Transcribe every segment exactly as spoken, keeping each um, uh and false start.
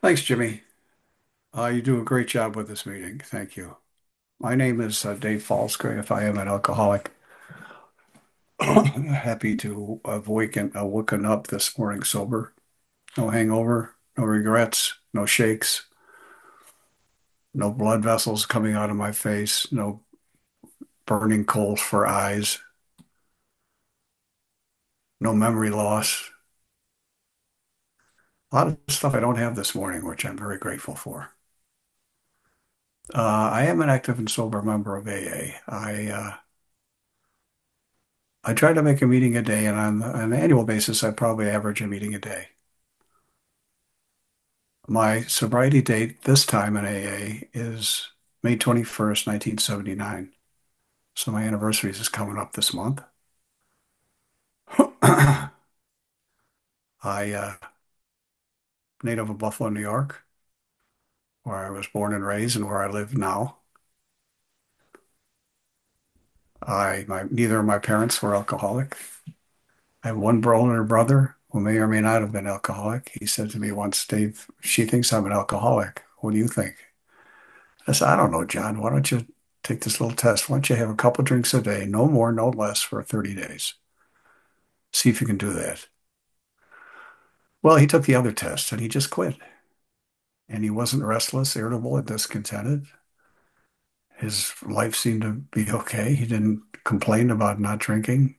Thanks, Jimmy. Uh, you do a great job with this meeting. Thank you. My name is uh, Dave Falsgrave. If I am an alcoholic, happy to have waken, uh, woken up this morning sober. No hangover, no regrets, no shakes, no blood vessels coming out of my face, no burning coals for eyes, no memory loss. A lot of stuff I don't have this morning, which I'm very grateful for. Uh, I am an active and sober member of A A. I uh, I try to make a meeting a day, and on, on an annual basis, I probably average a meeting a day. My sobriety date this time in A A is May twenty-first, nineteen seventy-nine. So my anniversary is coming up this month. I, uh, native of Buffalo, New York, where I was born and raised and where I live now. I, my, neither of my parents were alcoholic. I have one older brother who may or may not have been alcoholic. He said to me once, Dave, she thinks I'm an alcoholic. What do you think? I said, I don't know, John. Why don't you take this little test? Why don't you have a couple drinks a day, no more, no less, for thirty days? See if you can do that. Well, he took the other test and he just quit. And he wasn't restless, irritable, and discontented. His life seemed to be okay. He didn't complain about not drinking.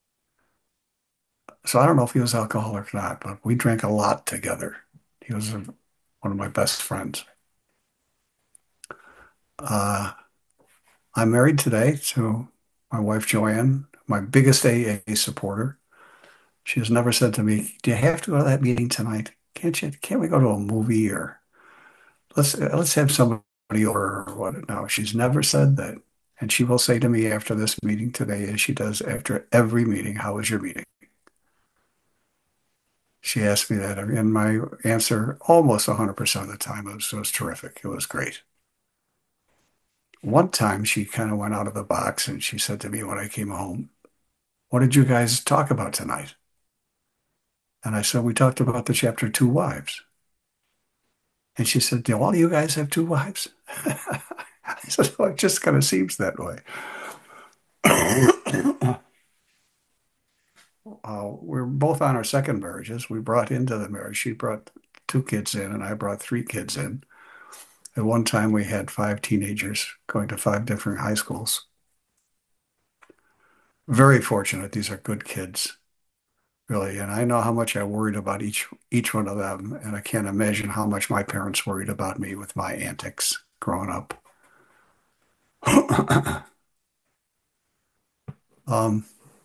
So I don't know if he was alcoholic or not, but we drank a lot together. He was a, one of my best friends. Uh, I'm married today to my wife, Joanne, my biggest A A supporter. She has never said to me, "Do you have to go to that meeting tonight? Can't you? Can't we go to a movie or let's let's have somebody over or what?" No, she's never said that. And she will say to me after this meeting today, as she does after every meeting, "How was your meeting?" She asked me that, and my answer almost one hundred percent of the time was, was terrific. It was great. One time she kind of went out of the box and she said to me when I came home, "What did you guys talk about tonight?" And I said, "We talked about the chapter Two Wives." And she said, "Do all you guys have two wives?" I said, "Well, it just kind of seems that way." Uh, we're both on our second marriages. We brought into the marriage. She brought two kids in, and I brought three kids in. At one time, we had five teenagers going to five different high schools. Very fortunate. These are good kids, really. And I know how much I worried about each each one of them, and I can't imagine how much my parents worried about me with my antics growing up. Um,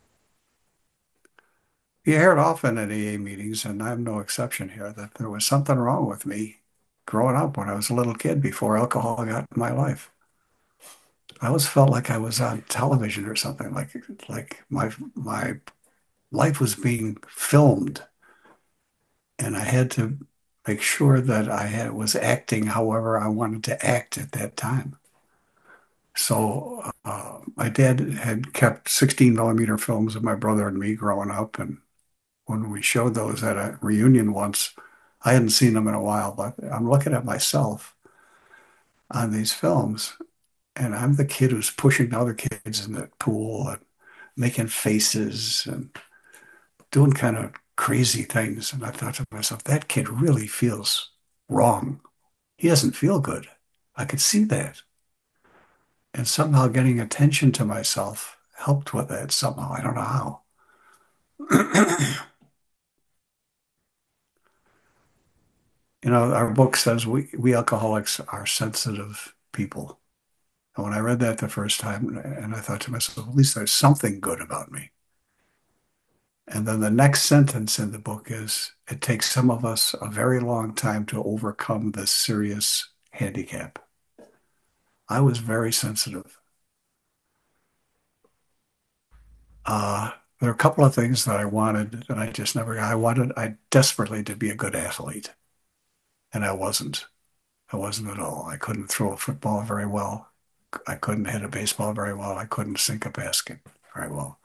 you hear it often at A A meetings, and I'm no exception here, that there was something wrong with me growing up when I was a little kid before alcohol got in my life. I always felt like I was on television or something, like like my my life was being filmed, and I had to make sure that I had was acting however I wanted to act at that time. So uh, my dad had kept sixteen millimeter films of my brother and me growing up, and when we showed those at a reunion once, I hadn't seen them in a while, but I'm looking at myself on these films, and I'm the kid who's pushing other kids in the pool and making faces and doing kind of crazy things. And I thought to myself, that kid really feels wrong. He doesn't feel good. I could see that. And somehow getting attention to myself helped with that somehow. I don't know how. You know, our book says we, we alcoholics are sensitive people. And when I read that the first time, and I thought to myself, at least there's something good about me. And then the next sentence in the book is, it takes some of us a very long time to overcome this serious handicap. I was very sensitive. Uh, there are a couple of things that I wanted that I just never got. I wanted, I desperately to be a good athlete, and I wasn't. I wasn't at all. I couldn't throw a football very well. I couldn't hit a baseball very well. I couldn't sink a basket very well.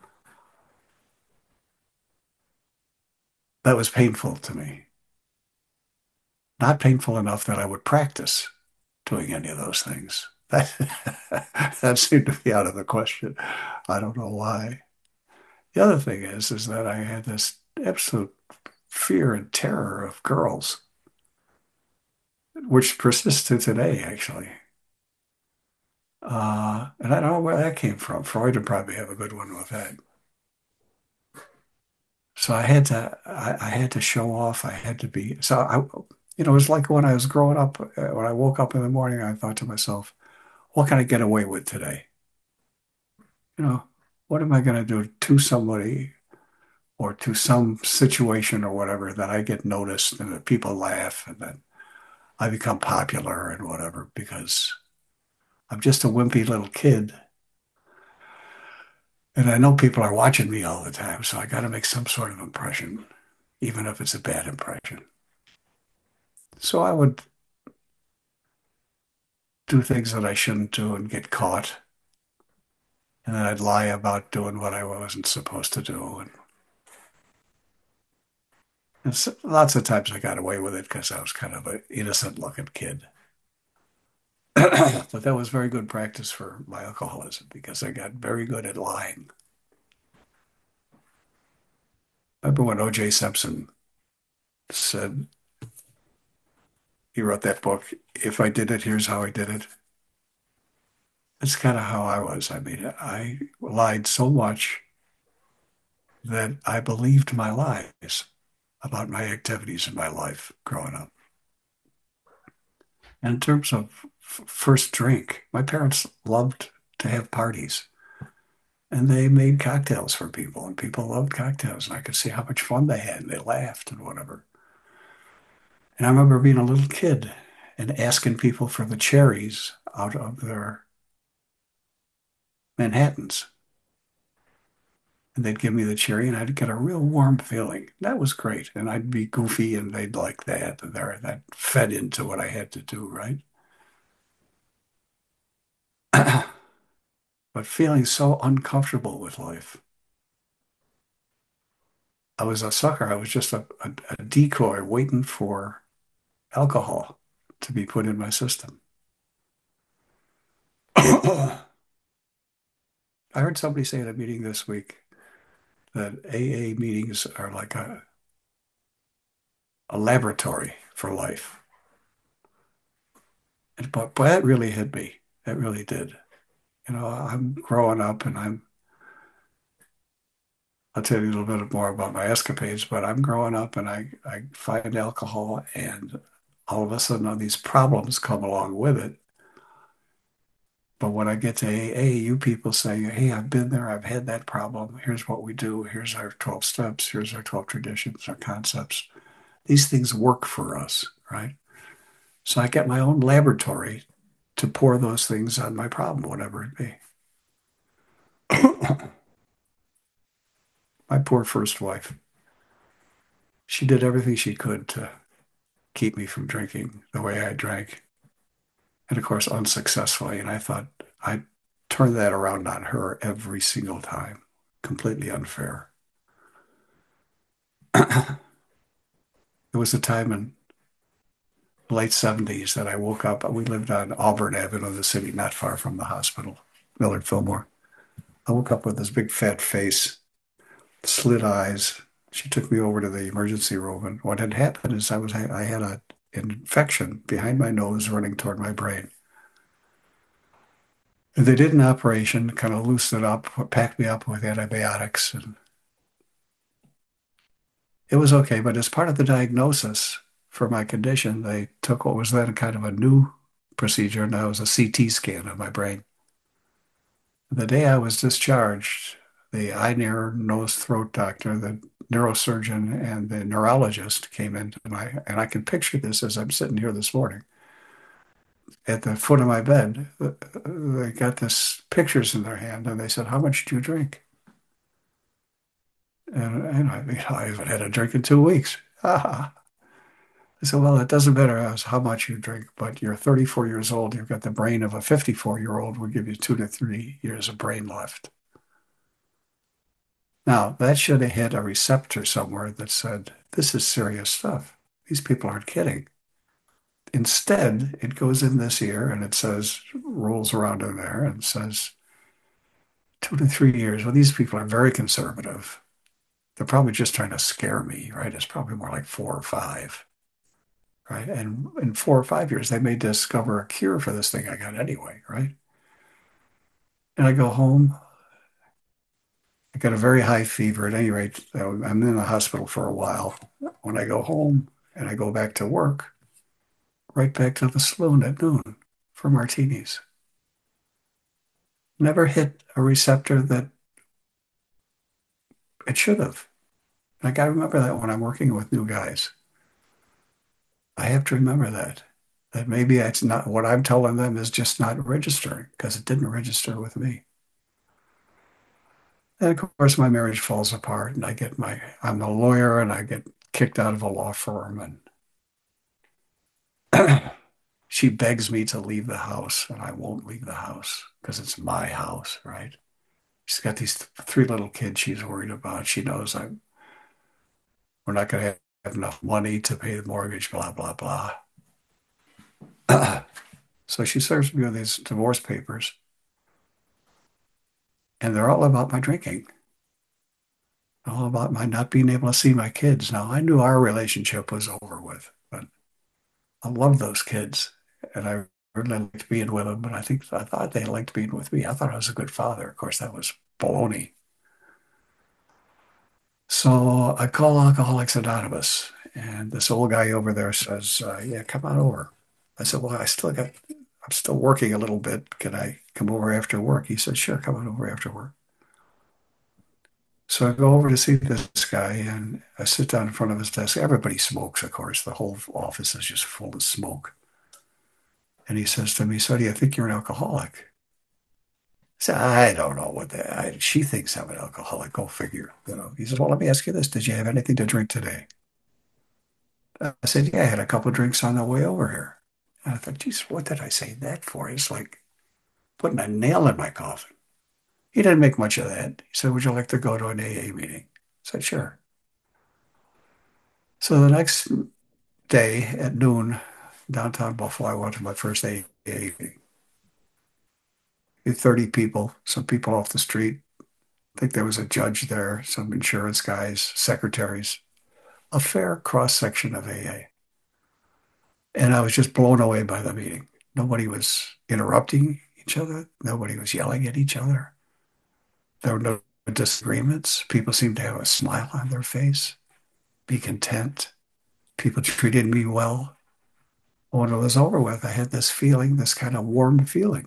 That was painful to me. not painful enough that I would practice doing any of those things. That, that seemed to be out of the question. I don't know why. The other thing is, is that I had this absolute fear and terror of girls, which persists to today, actually. Uh, and I don't know where that came from. Freud would probably have a good one with that. So I had to, I, I had to show off. I had to be, so I, you know, it was like when I was growing up, uh, when I woke up in the morning, I thought to myself, what can I get away with today? You know, what am I going to do to somebody or to some situation or whatever that I get noticed and that people laugh and that I become popular and whatever because I'm just a wimpy little kid. And I know people are watching me all the time, so I got to make some sort of impression, even if it's a bad impression. So I would do things that I shouldn't do and get caught. And then I'd lie about doing what I wasn't supposed to do. And, and so, lots of times I got away with it because I was kind of an innocent looking kid. But that was very good practice for my alcoholism because I got very good at lying. I remember when O J. Simpson said, he wrote that book, If I Did It, Here's How I Did It. That's kind of how I was. I mean, I lied so much that I believed my lies about my activities in my life growing up. And in terms of f- first drink, my parents loved to have parties and they made cocktails for people and people loved cocktails and I could see how much fun they had and they laughed and whatever. And I remember being a little kid and asking people for the cherries out of their Manhattans. And they'd give me the cherry and I'd get a real warm feeling. That was great. And I'd be goofy and they'd like that. And there, that fed into what I had to do, right? But feeling so uncomfortable with life. I was a sucker. I was just a, a, a decoy waiting for alcohol to be put in my system. I heard somebody say at a meeting this week that A A meetings are like a, a laboratory for life. And, but, but that really hit me. That really did. You know, I'm growing up and I'm, I'll tell you a little bit more about my escapades, but I'm growing up and I, I find alcohol and all of a sudden all these problems come along with it. But when I get to A A, you people say, hey, I've been there, I've had that problem. Here's what we do. Here's our twelve steps. Here's our twelve traditions, our concepts. These things work for us, right? So I get my own laboratory to pour those things on my problem, whatever it be. My poor first wife. She did everything she could to keep me from drinking the way I drank. And of course, unsuccessfully. And I thought I turned that around on her every single time. Completely unfair. There was a time in the late seventies that I woke up. We lived on Auburn Avenue in the city, not far from the hospital, Millard Fillmore. I woke up with this big fat face, slit eyes. She took me over to the emergency room, and what had happened is I was I had a an infection behind my nose running toward my brain. And they did an operation, kind of loosened it up, packed me up with antibiotics, and it was okay. But as part of the diagnosis for my condition, they took what was then kind of a new procedure. Now it was a C T scan of my brain. The day I was discharged, the eye, ear, nose, throat doctor, the neurosurgeon, and the neurologist came into my, and I can picture this as I'm sitting here this morning at the foot of my bed. They got this pictures in their hand, and they said, "How much do you drink?" And, and I, you know, I haven't had a drink in two weeks. I said, well, it doesn't matter as how much you drink, but you're thirty-four years old. You've got the brain of a fifty-four year old. We'll give you two to three years of brain left. Now, that should have hit a receptor somewhere that said, this is serious stuff. These people aren't kidding. Instead, it goes in this year and it says, rolls around in there and says two to three years. Well, these people are very conservative. They're probably just trying to scare me, right? It's probably more like four or five, right? And in four or five years, they may discover a cure for this thing I got anyway, right? And I go home. I got a very high fever. At any rate, I'm in the hospital for a while. When I go home and I go back to work, right back to the saloon at noon for martinis. Never hit a receptor that it should have. Like I remember that when I'm working with new guys. I have to remember that. That maybe it's not what I'm telling them is just not registering because it didn't register with me. And of course, my marriage falls apart, and I get my I'm a lawyer, and I get kicked out of a law firm, and she begs me to leave the house, and I won't leave the house because it's my house, right? She's got these th- three little kids she's worried about. She knows I'm we're not going to have enough money to pay the mortgage, blah blah blah. So she serves me with these divorce papers, and they're all about my drinking, all about my not being able to see my kids. Now, I knew our relationship was over with, but I love those kids, and I really liked being with them. And I think I thought they liked being with me. I thought I was a good father. Of course, that was baloney. So I call Alcoholics Anonymous, and this old guy over there says, uh, "Yeah, come on over." I said, "Well, I still got, I'm still working a little bit. Can I come over after work?" He said, "Sure, come on over after work." So I go over to see this guy, and I sit down in front of his desk. Everybody smokes, of course. The whole office is just full of smoke. And he says to me, "So do you think you're an alcoholic?" I said, "I don't know what that. I, she thinks I'm an alcoholic. Go figure." You know. He says, "Well, let me ask you this: Did you have anything to drink today?" I said, "Yeah, I had a couple of drinks on the way over here." And I thought, "Geez, what did I say that for?" It's like putting a nail in my coffin. He didn't make much of that. He said, "Would you like to go to an A A meeting?" I said, "Sure." So the next day at noon, downtown Buffalo, I went to my first A A meeting. thirty people, some people off the street. I think there was a judge there, some insurance guys, secretaries, a fair cross section of A A. And I was just blown away by the meeting. Nobody was interrupting each other. Nobody was yelling at each other. There were no disagreements. People seemed to have a smile on their face, be content. People treated me well. When it was over with, I had this feeling, this kind of warm feeling.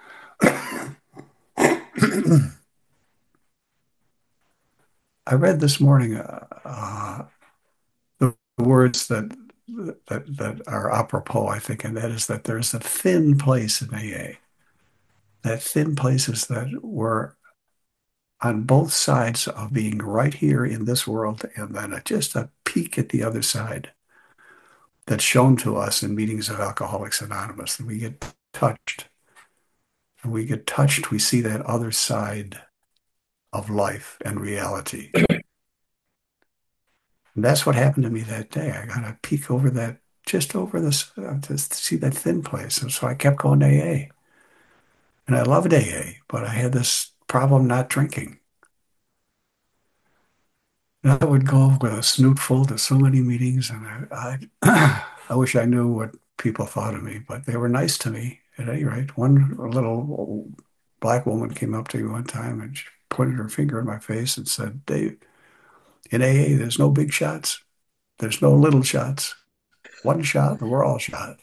I read this morning uh, uh, the words that, that that are apropos, I think, and that is that there's a thin place in A A. That thin place is that we're on both sides of being right here in this world and then a, just a peek at the other side that's shown to us in meetings of Alcoholics Anonymous. And we get touched. And we get touched, we see that other side of life and reality. And that's what happened to me that day. I got a peek over that, just over this, uh, to see that thin place. And so I kept going to A A. And I loved A A, but I had this problem not drinking. And I would go with a snootful to so many meetings, and I, I, I wish I knew what people thought of me, but they were nice to me at any rate. One little black woman came up to me one time and she pointed her finger in my face and said, "Dave, in A A, there's no big shots. There's no little shots. One shot, and we're all shot."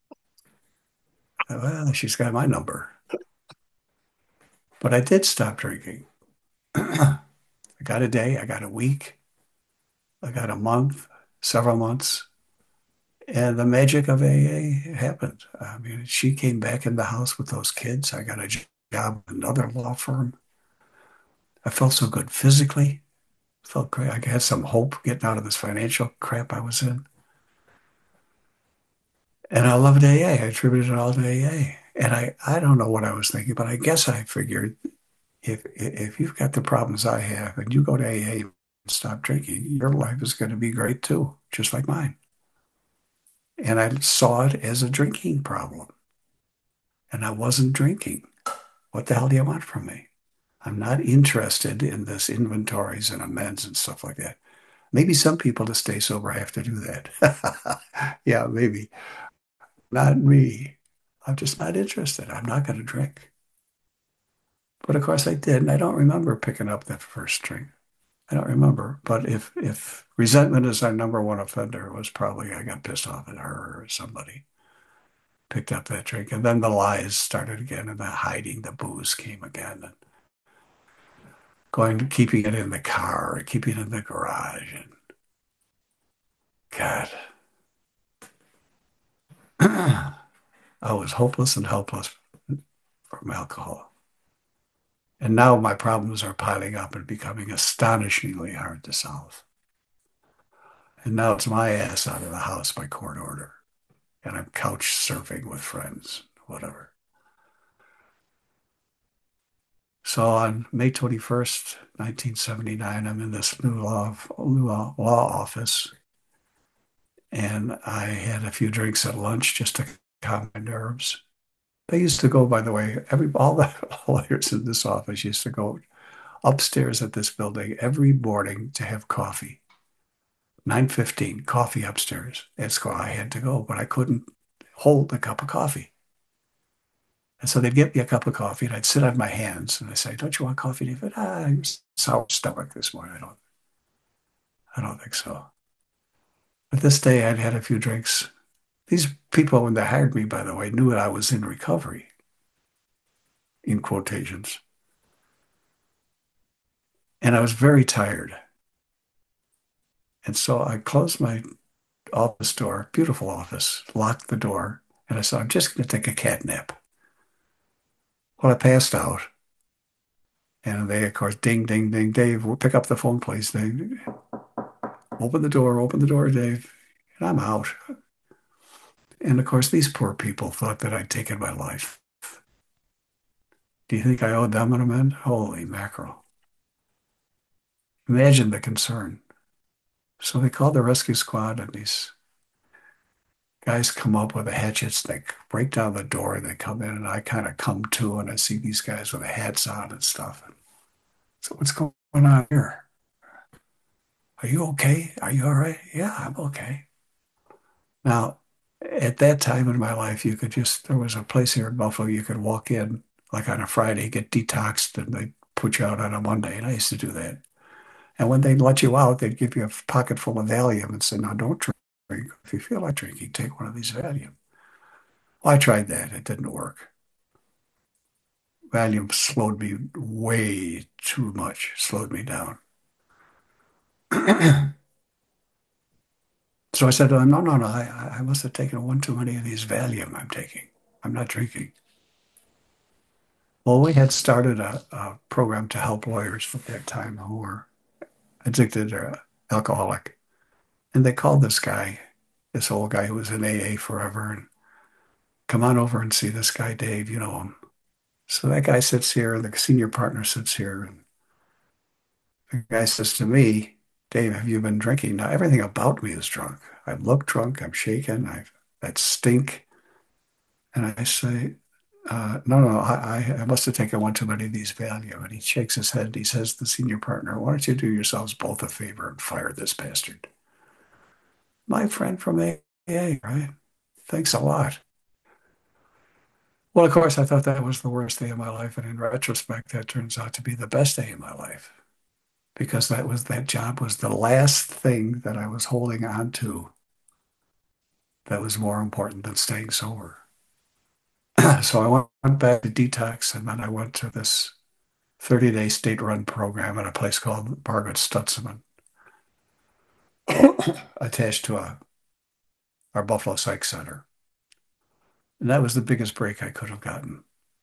Well, she's got my number. But I did stop drinking. I got a day, I got a week, I got a month, several months, and the magic of A A happened. I mean, she came back in the house with those kids. I got a job at another law firm. I felt so good physically. Felt great. I had some hope getting out of this financial crap I was in. And I loved A A. I attributed it all to A A. And I, I don't know what I was thinking, but I guess I figured if if you've got the problems I have and you go to A A and stop drinking, your life is going to be great too, just like mine. And I saw it as a drinking problem. And I wasn't drinking. What the hell do you want from me? I'm not interested in this inventories and amends and stuff like that. Maybe some people to stay sober have to do that. Yeah, maybe. Not me. I'm just not interested. I'm not going to drink. But of course I did. And I don't remember picking up that first drink. I don't remember. But if if resentment is our number one offender, it was probably I got pissed off at her or somebody picked up that drink. And then the lies started again and the hiding, the booze came again. And going to keeping it in the car, keeping it in the garage. And God, I was hopeless and helpless from alcohol. And now my problems are piling up and becoming astonishingly hard to solve. And now it's my ass out of the house by court order. And I'm couch surfing with friends, whatever. So on May twenty-first, nineteen seventy-nine, I'm in this new law, new law office. And I had a few drinks at lunch just to calm my nerves. They used to go, by the way, every all the lawyers in this office used to go upstairs at this building every morning to have coffee. nine fifteen, coffee upstairs. At school, I had to go, but I couldn't hold a cup of coffee. And so they'd get me a cup of coffee, and I'd sit on my hands, and I'd say, "Don't you want coffee, David?" Ah, I'm sour stomach this morning. I don't, I don't think so. But this day, I'd had a few drinks. These people, when they hired me, by the way, knew I was in recovery, in quotations. And I was very tired. And so I closed my office door, beautiful office, locked the door, and I said, I'm just going to take a cat nap. Well, I passed out. And they, of course, ding, ding, ding, Dave, we'll pick up the phone, please. They open the door, open the door, Dave. And I'm out. And of course, these poor people thought that I'd taken my life. Do you think I owed them an amend? Holy mackerel. Imagine the concern. So they called the rescue squad, and these guys come up with the hatchets. They break down the door. They come in, and I kind of come to, and I see these guys with the hats on and stuff. So what's going on here? Are you okay? Are you all right? Yeah, I'm okay. Now, at that time in my life, you could just, there was a place here in Buffalo you could walk in like on a Friday, get detoxed, and they put you out on a Monday. And I used to do that. And when they'd let you out, they'd give you a pocket full of Valium and say, now don't drink. If you feel like drinking, take one of these Valium. Well, I tried that. It didn't work. Valium slowed me way too much, slowed me down. So I said to them, no, no, no, I, I must have taken one too many of these Valium I'm taking. I'm not drinking. Well, we had started a, a program to help lawyers at that time who were addicted or alcoholic. And they called this guy, this old guy who was in A A forever, and come on over and see this guy, Dave, you know him. So that guy sits here, the senior partner sits here, and the guy says to me, Dave, have you been drinking? Now, everything about me is drunk. I look drunk, I'm shaken, I've that stink. And I say, uh, no, no, I, I must have taken one too many of these Valium. And he shakes his head. He says to the senior partner, why don't you do yourselves both a favor and fire this bastard? My friend from A A, right? Thanks a lot. Well, of course, I thought that was the worst day of my life. And in retrospect, that turns out to be the best day of my life because that was that job was the last thing that I was holding on to that was more important than staying sober. So I went back to detox and then I went to this thirty day state run program at a place called Margaret Stutzman, attached to a, our Buffalo Psych Center. And that was the biggest break I could have gotten.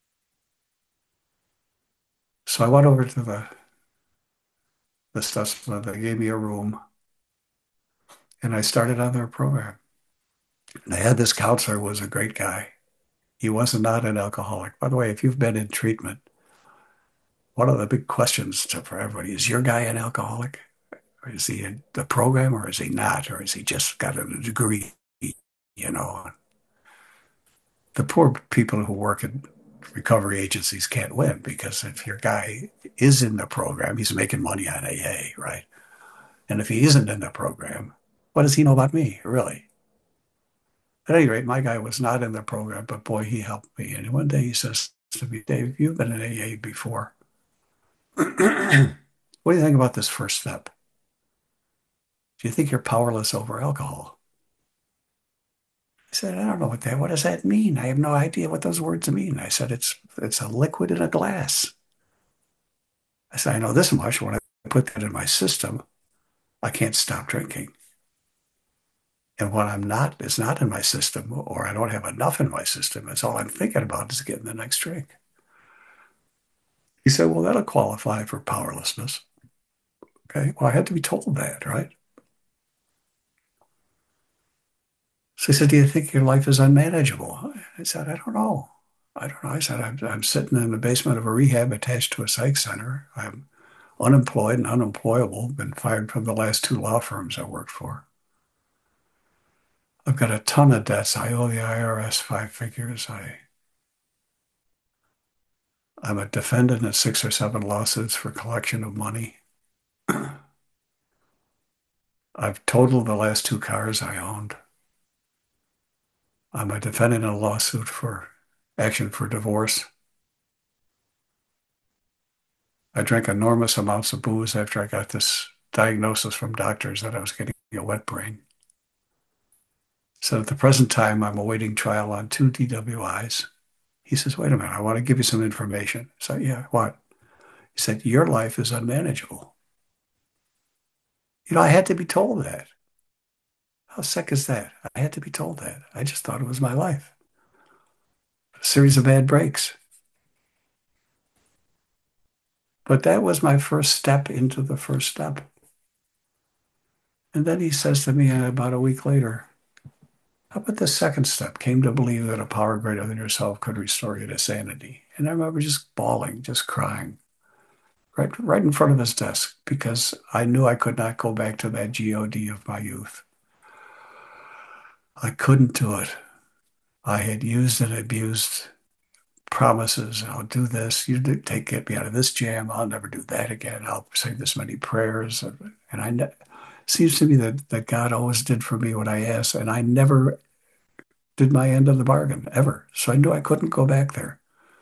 So I went over to the, the Stutzman. They gave me a room and I started on their program. And I had this counselor who was a great guy. He was not an alcoholic. By the way, if you've been in treatment, one of the big questions to, for everybody is your guy an alcoholic? Or is he in the program or is he not? Or is he just got a degree? you know. The poor people who work at recovery agencies can't win because if your guy is in the program, he's making money on A A, right? And if he isn't in the program, what does he know about me, really? At any rate, my guy was not in the program, but boy, he helped me. And one day he says to me, Dave, you've been in A A before. What do you think about this first step? Do you think you're powerless over alcohol? I said, I don't know what that, what does that mean? I have no idea what those words mean. I said, it's it's a liquid in a glass. I said, I know this much. When I put that in my system, I can't stop drinking. And when I'm not, it's not in my system, or I don't have enough in my system. It's all I'm thinking about is getting the next drink. He said, well, that'll qualify for powerlessness. Okay. Well, I had to be told that, right? So he said, do you think your life is unmanageable? I said, I don't know. I don't know. I said, I'm, I'm sitting in the basement of a rehab attached to a psych center. I'm unemployed and unemployable, been fired from the last two law firms I worked for. I've got a ton of debts. I owe the I R S five figures. I, I'm a defendant in six or seven lawsuits for collection of money. I've totaled the last two cars I owned. I'm a defendant in a lawsuit for action for divorce. I drank enormous amounts of booze after I got this diagnosis from doctors that I was getting a wet brain. So at the present time, I'm awaiting trial on two D W Is. He says, wait a minute, I want to give you some information. So, yeah, what? He said, your life is unmanageable. You know, I had to be told that. How sick is that? I had to be told that. I just thought it was my life. A series of bad breaks. But that was my first step into the first step. And then he says to me about a week later, how about the second step? Came to believe that a power greater than yourself could restore you to sanity. And I remember just bawling, just crying, right, right in front of his desk, because I knew I could not go back to that G O D of my youth. I couldn't do it. I had used and abused promises. I'll do this. You do, take get me out of this jam. I'll never do that again. I'll say this many prayers. And, and I ne- seems to me that, that God always did for me what I asked, and I never did my end of the bargain ever. So I knew I couldn't go back there.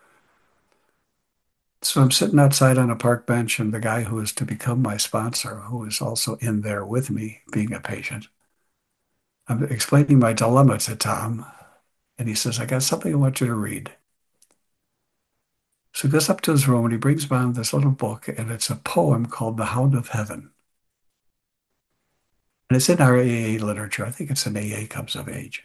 So I'm sitting outside on a park bench, and the guy who is to become my sponsor, who is also in there with me, being a patient, I'm explaining my dilemma to Tom, and he says, I got something I want you to read. So he goes up to his room and he brings down this little book, and it's a poem called The Hound of Heaven. And it's in our A A literature. I think it's an A A comes of age.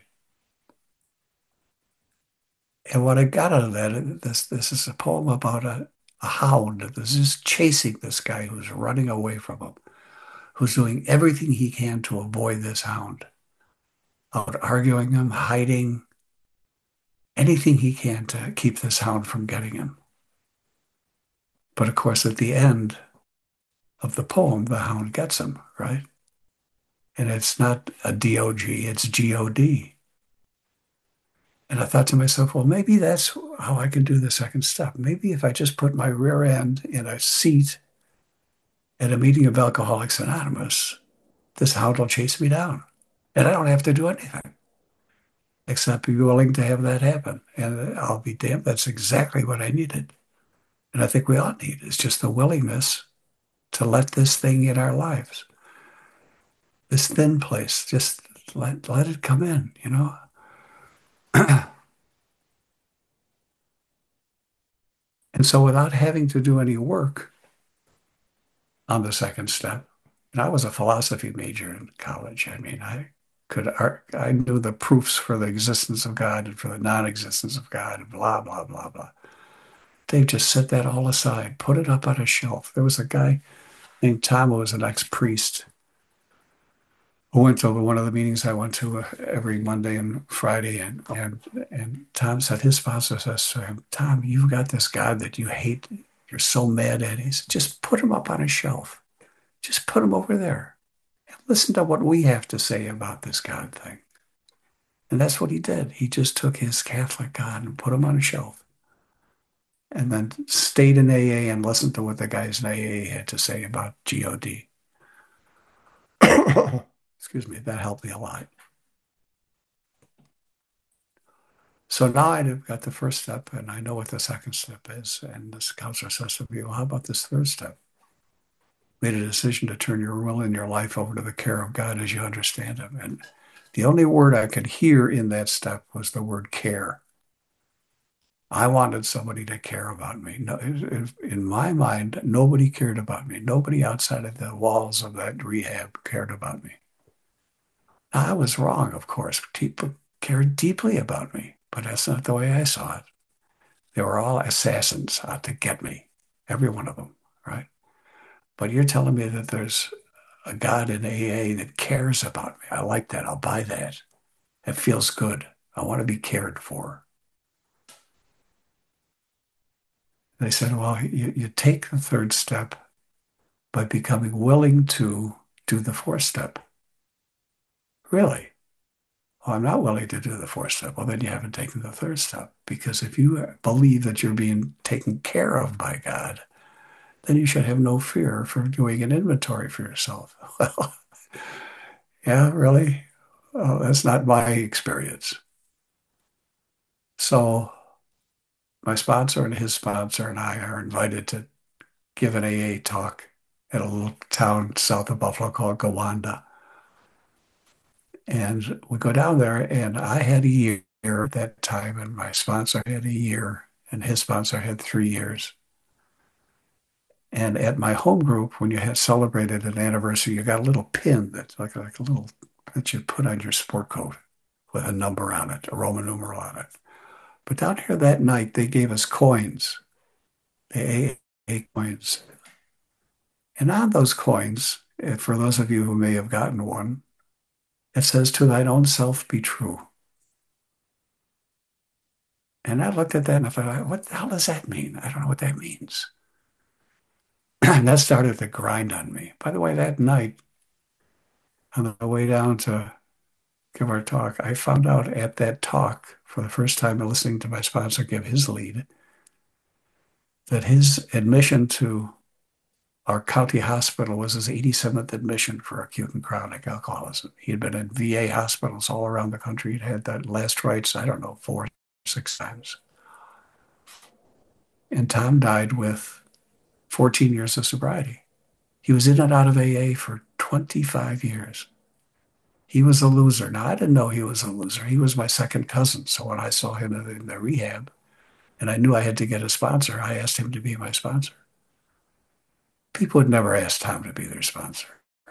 And what I got out of that, this this is a poem about a, a hound that is just chasing this guy who's running away from him, who's doing everything he can to avoid this hound, out arguing him, hiding, anything he can to keep this hound from getting him. But of course, at the end of the poem, the hound gets him, right? And it's not a D O G, it's G O D. And I thought to myself, well, maybe that's how I can do the second step. Maybe if I just put my rear end in a seat at a meeting of Alcoholics Anonymous, this hound will chase me down. And I don't have to do anything except be willing to have that happen. And I'll be damned, that's exactly what I needed. And I think we all need is just the willingness to let this thing in our lives, this thin place, just let, let it come in, you know? And so without having to do any work on the second step, and I was a philosophy major in college. I mean, I could, I knew the proofs for the existence of God and for the non-existence of God and blah, blah, blah, blah. They just set that all aside, put it up on a shelf. There was a guy named Tom who was an ex-priest who went to one of the meetings I went to uh, every Monday and Friday. And, and, and Tom said, his sponsor says to him, Tom, you've got this God that you hate. You're so mad at. He said, just put him up on a shelf. Just put him over there and listen to what we have to say about this God thing. And that's what he did. He just took his Catholic God and put him on a shelf and then stayed in A A and listened to what the guys in A A had to say about G O D. Excuse me, that helped me a lot. So now I've got the first step and I know what the second step is. And this counselor says to me, well, how about this third step? Made a decision to turn your will and your life over to the care of God as you understand Him. And the only word I could hear in that step was the word care. I wanted somebody to care about me. No, in my mind, nobody cared about me. Nobody outside of the walls of that rehab cared about me. Now, I was wrong, of course. People cared deeply about me, but that's not the way I saw it. They were all assassins out to get me, every one of them, right? But you're telling me that there's a God in A A that cares about me. I like that. I'll buy that. It feels good. I want to be cared for. They said, well, you, you take the third step by becoming willing to do the fourth step. Really? Well, I'm not willing to do the fourth step. Well, then you haven't taken the third step. Because if you believe that you're being taken care of by God, then you should have no fear for doing an inventory for yourself. Well, yeah, really? Oh, that's not my experience. So my sponsor and his sponsor and I are invited to give an A A talk at a little town south of Buffalo called Gowanda. And we go down there, and I had a year at that time, and my sponsor had a year, and his sponsor had three years. And at my home group, when you had celebrated an anniversary, you got a little pin that's like, like a little that you put on your sport coat with a number on it, a Roman numeral on it. But down here that night, they gave us coins, the A A coins. And on those coins, eh, for those of you who may have gotten one, it says, to thine own self be true. And I looked at that and I thought, what the hell does that mean? I don't know what that means. And that started to grind on me. By the way, that night, on the way down to give our talk, I found out at that talk, for the first time listening to my sponsor give his lead, that his admission to our county hospital was his eighty-seventh admission for acute and chronic alcoholism. He had been in V A hospitals all around the country. He'd had that last rites, I don't know, four, six times. And Tom died with fourteen years of sobriety. He was in and out of A A for twenty-five years. He was a loser. Now, I didn't know he was a loser. He was my second cousin. So when I saw him in the rehab and I knew I had to get a sponsor, I asked him to be my sponsor. People would never ask Tom to be their sponsor.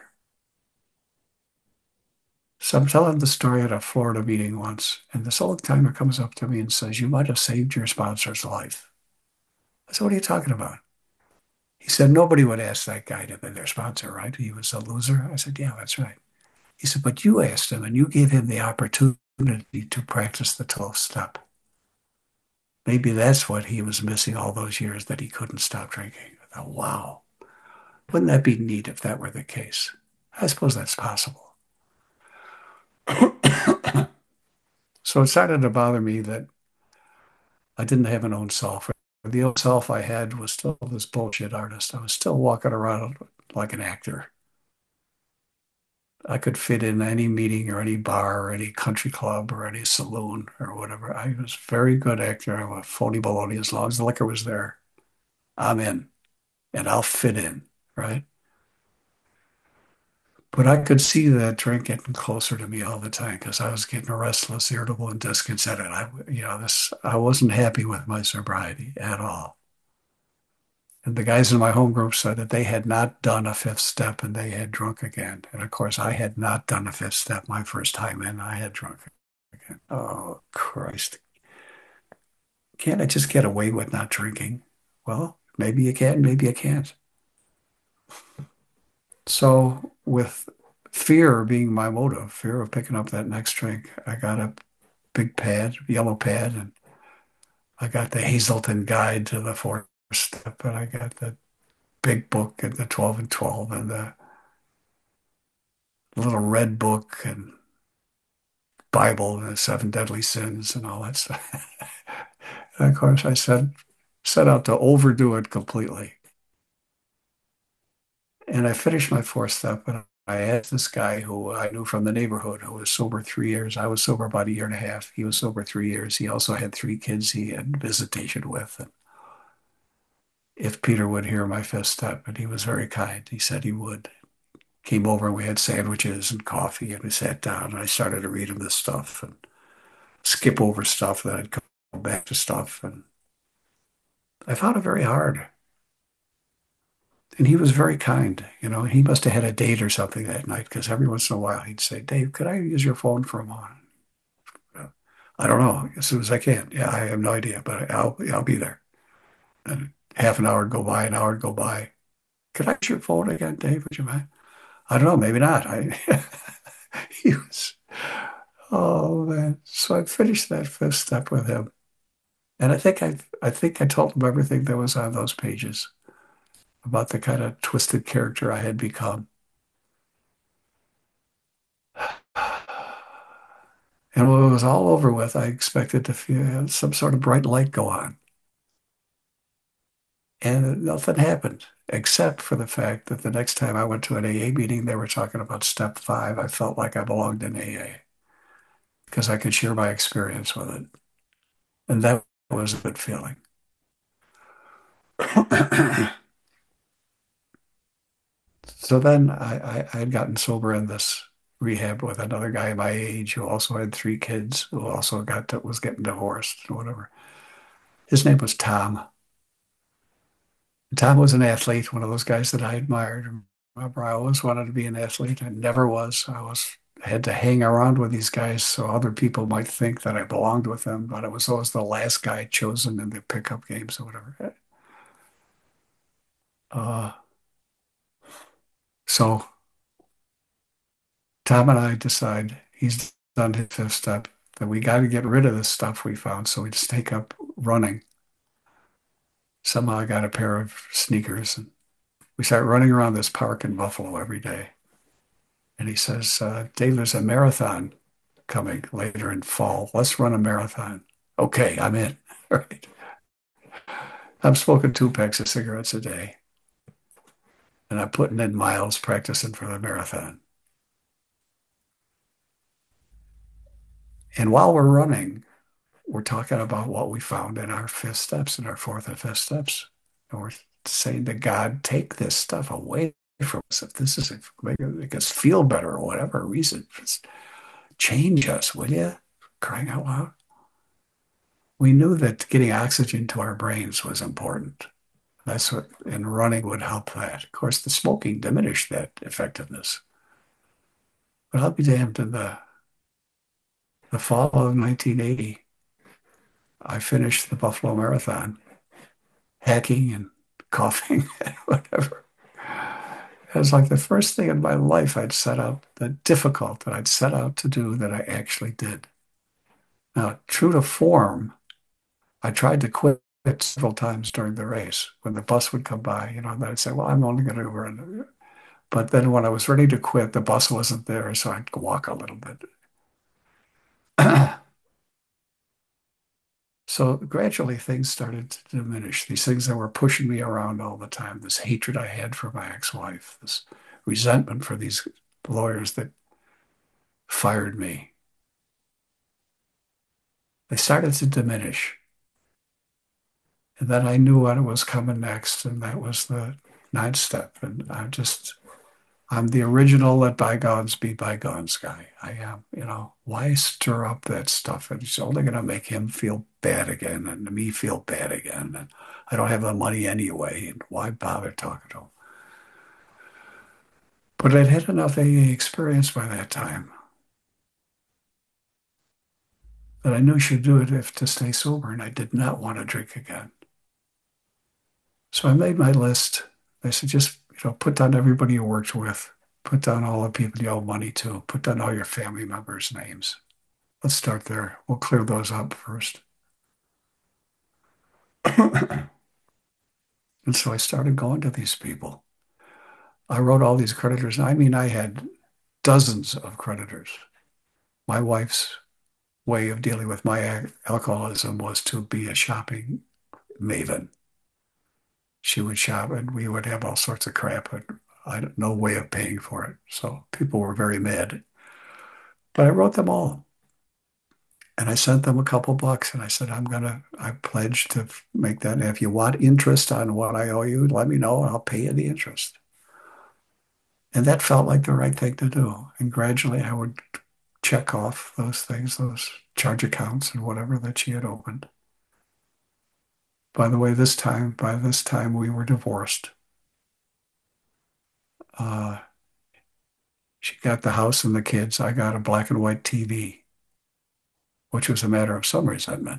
So I'm telling the story at a Florida meeting once, and this old timer comes up to me and says, you might have saved your sponsor's life. I said, what are you talking about? He said, nobody would ask that guy to be their sponsor, right? He was a loser. I said, yeah, that's right. He said, but you asked him and you gave him the opportunity to practice the twelfth step. Maybe that's what he was missing all those years that he couldn't stop drinking. I thought, wow, wouldn't that be neat if that were the case? I suppose that's possible. So it started to bother me that I didn't have an own self. The own self I had was still this bullshit artist. I was still walking around like an actor. I could fit in any meeting or any bar or any country club or any saloon or whatever. I was a very good actor. I'm a phony baloney. As long as the liquor was there, I'm in and I'll fit in, right? But I could see that drink getting closer to me all the time because I was getting restless, irritable, and discontented. I, you know, this I wasn't happy with my sobriety at all. And the guys in my home group said that they had not done a fifth step and they had drunk again. And of course, I had not done a fifth step my first time in. I had drunk again. Oh, Christ. Can't I just get away with not drinking? Well, maybe you can, maybe you can't. So, with fear being my motive, fear of picking up that next drink, I got a big pad, yellow pad, and I got the Hazelton Guide to the fourth step, and I got the big book and the twelve and twelve and the little red book and Bible and the seven deadly sins and all that stuff. And of course, I said, set out to overdo it completely. And I finished my fourth step, and I asked this guy who I knew from the neighborhood who was sober three years. I was sober about a year and a half. He was sober three years. He also had three kids he had visitation with. And if Peter would hear my fifth step, and he was very kind. He said he would. Came over and we had sandwiches and coffee, and we sat down, and I started to read him this stuff and skip over stuff, that I'd come back to stuff. And I found it very hard. And he was very kind. You know, he must have had a date or something that night, because every once in a while he'd say, Dave, could I use your phone for a moment? Uh, I don't know, as soon as I can. Yeah, I have no idea, but I'll I'll be there. And half an hour would go by, an hour would go by. Could I use your phone again, Dave? Would you mind? I don't know, maybe not. I he was oh man. So I finished that fifth step with him. And I think I I think I told him everything that was on those pages about the kind of twisted character I had become. And when it was all over with, I expected to feel some sort of bright light go on. And nothing happened, except for the fact that the next time I went to an A A meeting, they were talking about step five. I felt like I belonged in A A because I could share my experience with it. And that was a good feeling. So then I, I, I had gotten sober in this rehab with another guy my age who also had three kids, who also got to, was getting divorced or whatever. His name was Tom. Tom was an athlete, one of those guys that I admired. Remember, I always wanted to be an athlete. I never was. I was I had to hang around with these guys so other people might think that I belonged with them, but I was always the last guy chosen in the pickup games or whatever. Uh, so Tom and I decide he's done his fifth step that we got to get rid of this stuff we found. So we just take up running. Somehow I got a pair of sneakers and we start running around this park in Buffalo every day. And he says, uh, Dave, there's a marathon coming later in fall. Let's run a marathon. Okay, I'm in. Right. I'm smoking two packs of cigarettes a day, and I'm putting in miles practicing for the marathon. And while we're running, we're talking about what we found in our fifth steps and our fourth and fifth steps. And we're saying to God, take this stuff away from us. If this is make, make us feel better or whatever reason, just change us, will you? Crying out loud. We knew that getting oxygen to our brains was important. That's what, and running would help that. Of course, the smoking diminished that effectiveness. But I'll be damned, in the, the fall of nineteen eighty, I finished the Buffalo Marathon, hacking and coughing and whatever. It was like the first thing in my life I'd set out, the difficult that I'd set out to do, that I actually did. Now, true to form, I tried to quit several times during the race. When the bus would come by, you know, then I'd say, well, I'm only going to run. But then when I was ready to quit, the bus wasn't there, so I'd walk a little bit. So gradually things started to diminish. These things that were pushing me around all the time, this hatred I had for my ex-wife, this resentment for these lawyers that fired me, they started to diminish. And then I knew what was coming next, and that was the ninth step. And I just, I'm the original let bygones be bygones guy. I am, you know, why stir up that stuff? It's only going to make him feel bad again and me feel bad again. And I don't have the money anyway. And why bother talking to him? But I'd had enough A A experience by that time that I knew she'd do it if to stay sober, and I did not want to drink again. So I made my list. I said, just, you know, put down everybody you worked with. Put down all the people you owe money to. Put down all your family members' names. Let's start there. We'll clear those up first. And so I started going to these people. I wrote all these creditors. I mean, I had dozens of creditors. My wife's way of dealing with my a- alcoholism was to be a shopping maven. She would shop and we would have all sorts of crap, but I had no way of paying for it. So people were very mad. But I wrote them all and I sent them a couple bucks and I said, I'm gonna, I pledge to make that. And if you want interest on what I owe you, let me know and I'll pay you the interest. And that felt like the right thing to do. And gradually I would check off those things, those charge accounts and whatever that she had opened. By the way, this time, by this time we were divorced. Uh, she got the house and the kids. I got a black and white T V, which was a matter of some resentment.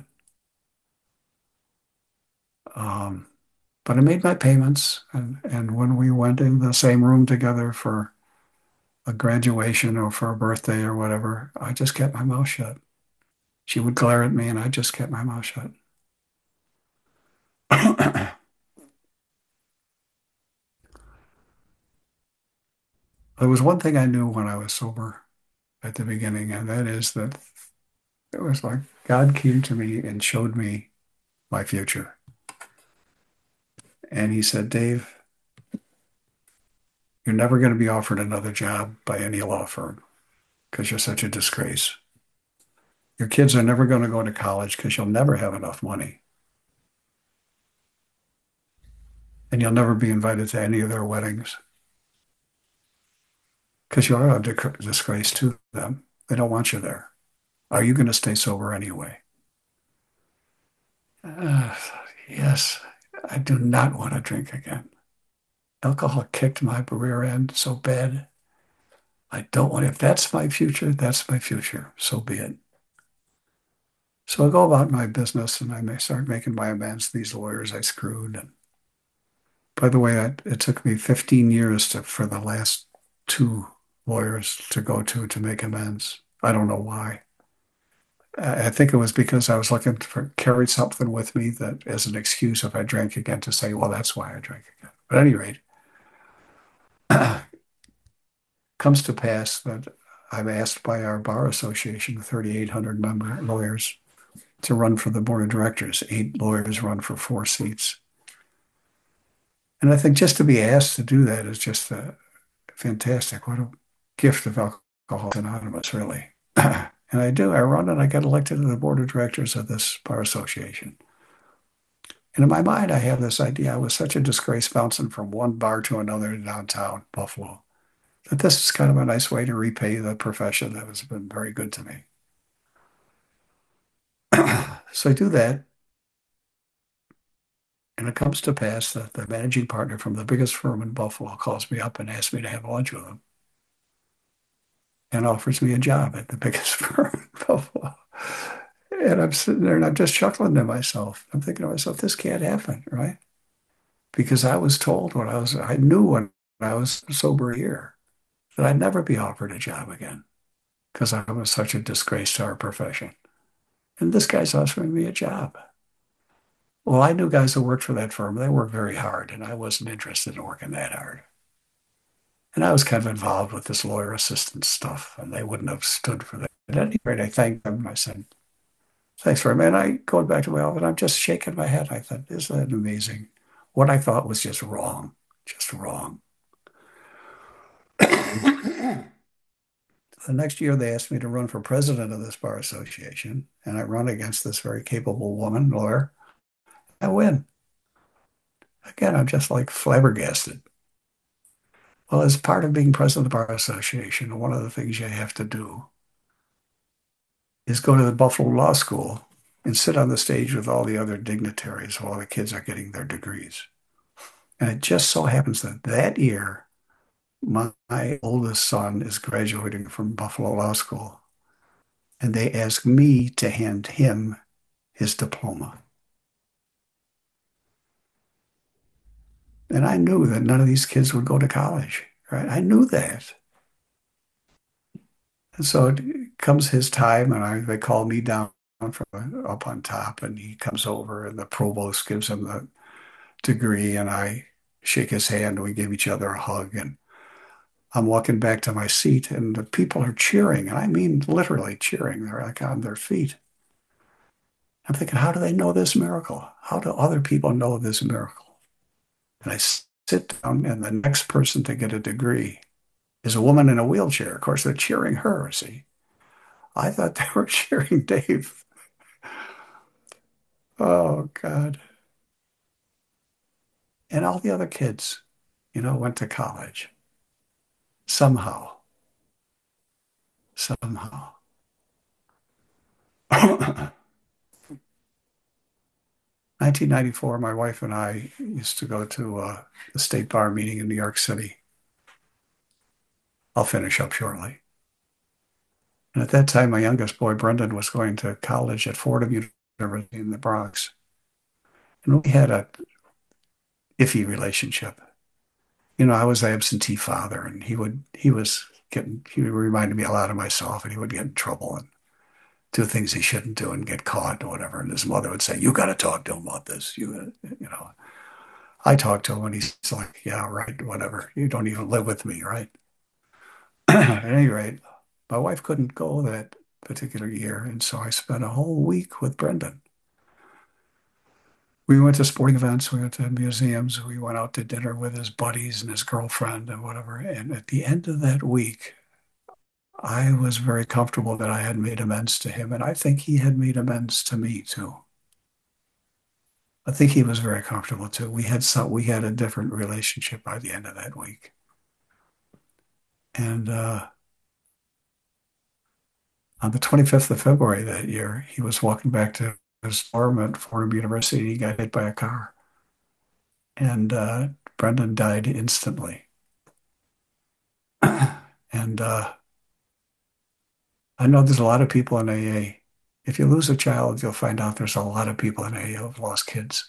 Um, but I made my payments, and, and when we went in the same room together for a graduation or for a birthday or whatever, I just kept my mouth shut. She would glare at me, and I just kept my mouth shut. There was one thing I knew when I was sober at the beginning, and that is that it was like God came to me and showed me my future. And he said, Dave, you're never going to be offered another job by any law firm because you're such a disgrace. Your kids are never going to go to college because you'll never have enough money. And you'll never be invited to any of their weddings because you are a disgrace to them. They don't want you there. Are you going to stay sober anyway? Uh, yes, I do not want to drink again. Alcohol kicked my rear end so bad. I don't want, if that's my future, that's my future. So be it. So I go about my business and I may start making my amends to these lawyers I screwed. And by the way, I, it took me fifteen years to, for the last two lawyers to go to to make amends. I don't know why. I, I think it was because I was looking for carry something with me that as an excuse if I drank again to say, well, that's why I drank again. But at any rate, comes to pass that I'm asked by our bar association, thirty-eight hundred member lawyers, to run for the board of directors. Eight lawyers run for four seats. And I think just to be asked to do that is just uh, fantastic. What a gift of Alcoholics Anonymous, really. And I do. I run and I get elected to the board of directors of this bar association. And in my mind, I have this idea. I was such a disgrace bouncing from one bar to another in downtown Buffalo that this is kind of a nice way to repay the profession that has been very good to me. So I do that. And it comes to pass that the managing partner from the biggest firm in Buffalo calls me up and asks me to have lunch with him and offers me a job at the biggest firm in Buffalo. And I'm sitting there and I'm just chuckling to myself. I'm thinking to myself, this can't happen, right? Because I was told when I was, I knew when I was sober here that I'd never be offered a job again because I was such a disgrace to our profession. And this guy's offering me a job. Well, I knew guys who worked for that firm. They worked very hard, and I wasn't interested in working that hard. And I was kind of involved with this lawyer assistant stuff, and they wouldn't have stood for that. At any rate, I thanked them. I said, thanks for it, man. I going back to my office, I'm just shaking my head. I thought, isn't that amazing? What I thought was just wrong, just wrong. The next year, they asked me to run for president of this bar association, and I run against this very capable woman, lawyer. I win. Again, I'm just like flabbergasted. Well, as part of being president of the Bar Association, one of the things you have to do is go to the Buffalo Law School and sit on the stage with all the other dignitaries while the kids are getting their degrees. And it just so happens that that year, my, my oldest son is graduating from Buffalo Law School. And they asked me to hand him his diploma. And I knew that none of these kids would go to college, right? I knew that. And so it comes his time, and I, they call me down from up on top, and he comes over, and the provost gives him the degree, and I shake his hand, and we give each other a hug. And I'm walking back to my seat and the people are cheering. And I mean, literally cheering. They're like on their feet. I'm thinking, how do they know this miracle? How do other people know this miracle? And I sit down, and the next person to get a degree is a woman in a wheelchair. Of course, they're cheering her, see. I thought they were cheering Dave. Oh, God. And all the other kids, you know, went to college somehow, somehow. nineteen ninety-four, my wife and I used to go to uh, the State Bar meeting in New York City. I'll finish up shortly. And at that time, my youngest boy, Brendan, was going to college at Fordham University in the Bronx. And we had a iffy relationship. You know, I was the absentee father, and he would he was getting he reminded me a lot of myself, and he would get in trouble and do things he shouldn't do and get caught or whatever. And his mother would say, "You got to talk to him about this." You, you know, I talked to him, and he's like, "Yeah, right, whatever. You don't even live with me, right?" At any rate, my wife couldn't go that particular year, and so I spent a whole week with Brendan. We went to sporting events, we went to museums, we went out to dinner with his buddies and his girlfriend and whatever. And at the end of that week, I was very comfortable that I had made amends to him, and I think he had made amends to me too. I think he was very comfortable too. We had some, we had a different relationship by the end of that week. And uh, on the twenty-fifth of February that year, he was walking back to his dorm at Fordham University. He got hit by a car, and uh, Brendan died instantly. And uh, I know there's a lot of people in A A. If you lose a child, you'll find out there's a lot of people in A A who've lost kids.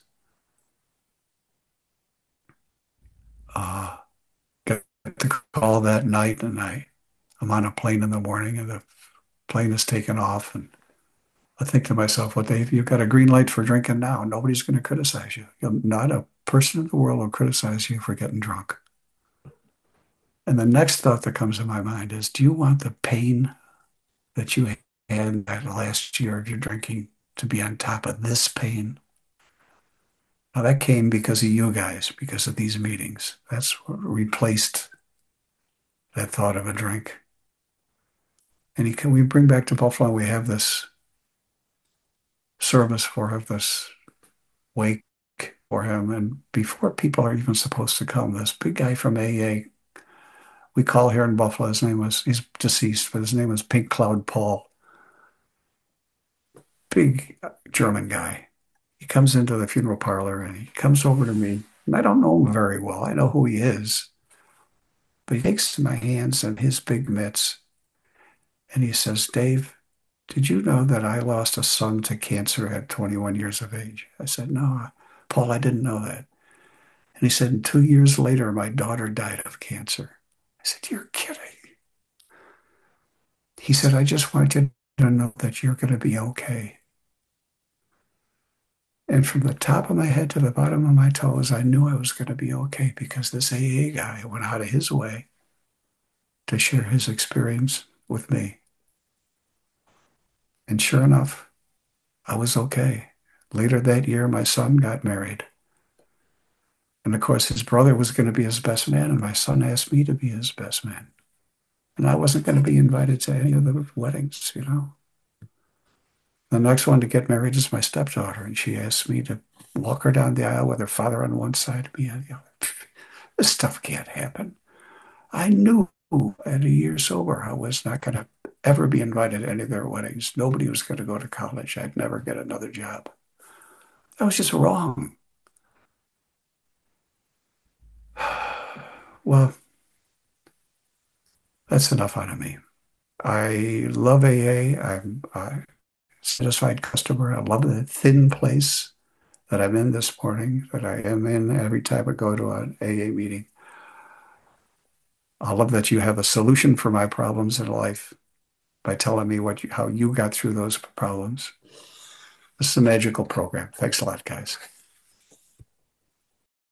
Uh, got the call that night, and I, I'm on a plane in the morning, and the plane is taken off. And I think to myself, well, Dave, you've got a green light for drinking now. Nobody's going to criticize you. You'll, not a person in the world will criticize you for getting drunk. And the next thought that comes to my mind is, do you want the pain that you had that last year of your drinking to be on top of this pain? Now that came because of you guys, because of these meetings. That's what replaced that thought of a drink. And he can we bring back to Buffalo, we have this service for him, this wake for him. And before people are even supposed to come, this big guy from A A, we call here in Buffalo, his name was, he's deceased, but his name was Pink Cloud Paul. Big German guy. He comes into the funeral parlor and he comes over to me. And I don't know him very well. I know who he is. But he takes my hands and his big mitts and he says, Dave, did you know that I lost a son to cancer at twenty-one years of age? I said, no, Paul, I didn't know that. And he said, two years later, my daughter died of cancer. I said, you're kidding. He said, I just want you to know that you're going to be okay. And from the top of my head to the bottom of my toes, I knew I was going to be okay because this A A guy went out of his way to share his experience with me. And sure enough, I was okay. Later that year, my son got married. And of course, his brother was going to be his best man, and my son asked me to be his best man. And I wasn't going to be invited to any of the weddings, you know. The next one to get married is my stepdaughter, and she asked me to walk her down the aisle with her father on one side, me on the other. This stuff can't happen. I knew at a year sober I was not going to ever be invited to any of their weddings. Nobody was going to go to college. I'd never get another job. That was just wrong. Well, that's enough out of me. I love A A. I'm a satisfied customer. I love the thin place that I'm in this morning, that I am in every time I go to an A A meeting. I love that you have a solution for my problems in life by telling me what you, how you got through those problems. This is a magical program. Thanks a lot, guys.